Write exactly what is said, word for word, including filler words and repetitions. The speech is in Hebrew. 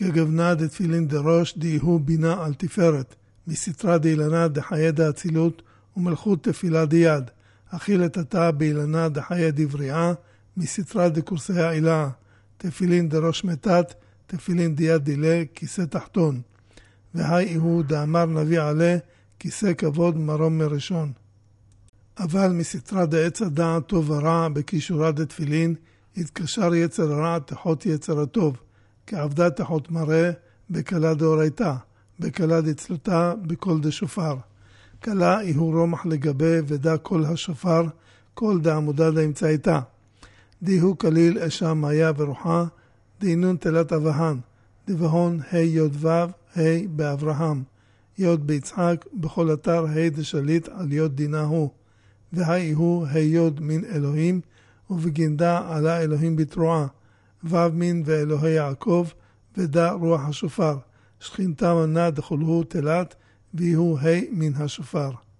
כגבנה דתפילין דראש דהיהו בינה על תפארת, מסתרה דאילנה דחיי דאצילות ומלכות תפילה דיד, אכיל את התא באילנה דחיי דבריעה, מסתרה דקורסי העילה, תפילין דראש מתת, תפילין דיד דילה, כיסא תחתון. והי הוא דאמר נביא עלה, כיסא כבוד מרום מראשון. אבל מסתרה דעץ הדעת טוב ורע בכישורה דתפילין, התקשר יצר הרע תחות יצר הטוב, כעבדה תחות מראה, בקלה דאורייתא, בקלה דצלותה, בקול דשופר. קלה איהו רומח לגבי ודע קול השופר, קול דעמודה דאמצעיתה. דיהו כליל אשה מאיה ורוחה, דהינון תלת אבהן, דבהון ה' יוד ו' ה' באברהם, יוד ביצחק, בכל אתר ה' דשליט על יוד דינה הוא, והי הוא ה' יוד מן אלוהים, ובגינדה עלה אלוהים בתרועה, ו' מין ואלוהי יעקב, ודע רוח השופר, שכינתה מנה דכולהו תלת, ויהו ה' מן השופר.